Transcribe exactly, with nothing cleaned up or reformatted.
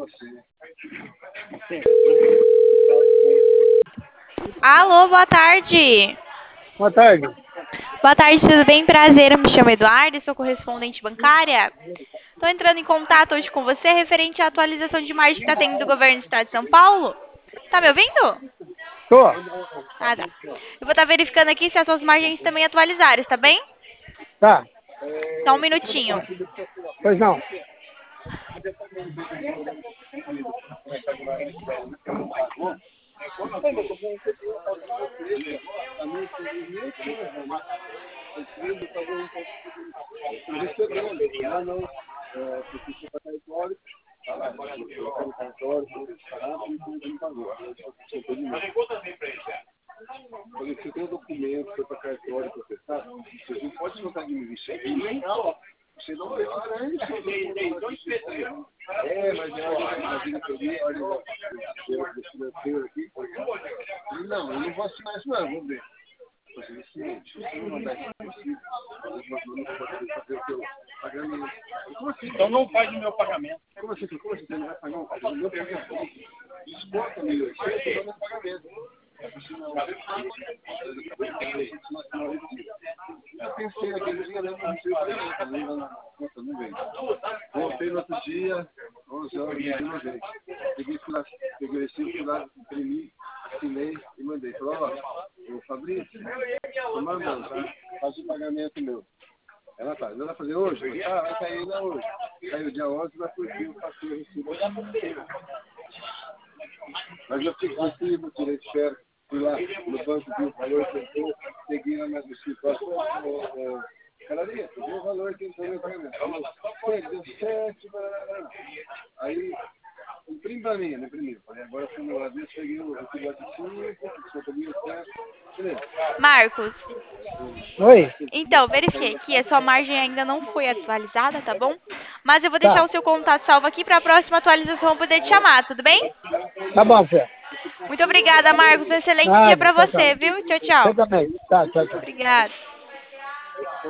Alô, boa tarde. Boa tarde. Boa tarde, tudo bem? Prazer, eu me chamo Eduardo, sou correspondente bancária. Estou entrando em contato hoje com você referente à atualização de margem que está tendo do governo do estado de São Paulo. Tá me ouvindo? Tô. Ah, tá. Eu vou estar verificando aqui se as suas margens também atualizaram, tá bem? Tá. Só um minutinho. Pois não. Você tem um documento, foi para cartório processar, você não pode conseguir me vestir. Você não vai fazer isso. É, mas é a vida que eu vi, olha, o financeiro aqui. Não, eu não vou assinar isso, não, vamos ver. Você é ciente, se você não mandar isso possível, eu não vou poder fazer o seu pagamento. Como assim? Então não faz o meu pagamento. Como assim? Como assim? Você não vai pagar o meu pagamento? Desconta mil e oitocentos e não meu pagamento. Eu pensei naquele dia, né? Não sei o pagamento, na conta, não veio. Voltei no outro dia, onze horas, não veio. Peguei, fui lá, peguei o recibo, fui lá, imprimi, assinei e mandei. Falei, ó, ô Fabrício, tô mandando, tá? Faz o pagamento meu. Ela tá, não vai fazer hoje? Ah, vai cair ainda hoje. Caiu dia onze, vai curtir, eu passei o recibo. Mas eu fiquei recibo, tirei de férias, fui lá no banco, vi o valor, tentou, peguei na minha escritório, cararia, viu o valor que entrou no pagamento. Deu sete, aí, imprime pra mim, né, imprimi. Falei, agora fui no lado desse, peguei o recibo de cinco, desconto mil e sete, beleza. Marcos, Oi. então, verifiquei que a sua margem ainda não foi atualizada, tá bom? Mas eu vou deixar Tá. o seu contato salvo aqui para a próxima atualização eu poder te chamar, tudo bem? Tá bom, Fê. Muito obrigada, Marcos. Um excelente dia Nada. para Tchau, tchau. você, viu? Tchau, Você tchau. também. Tá, tchau, tchau. Obrigada.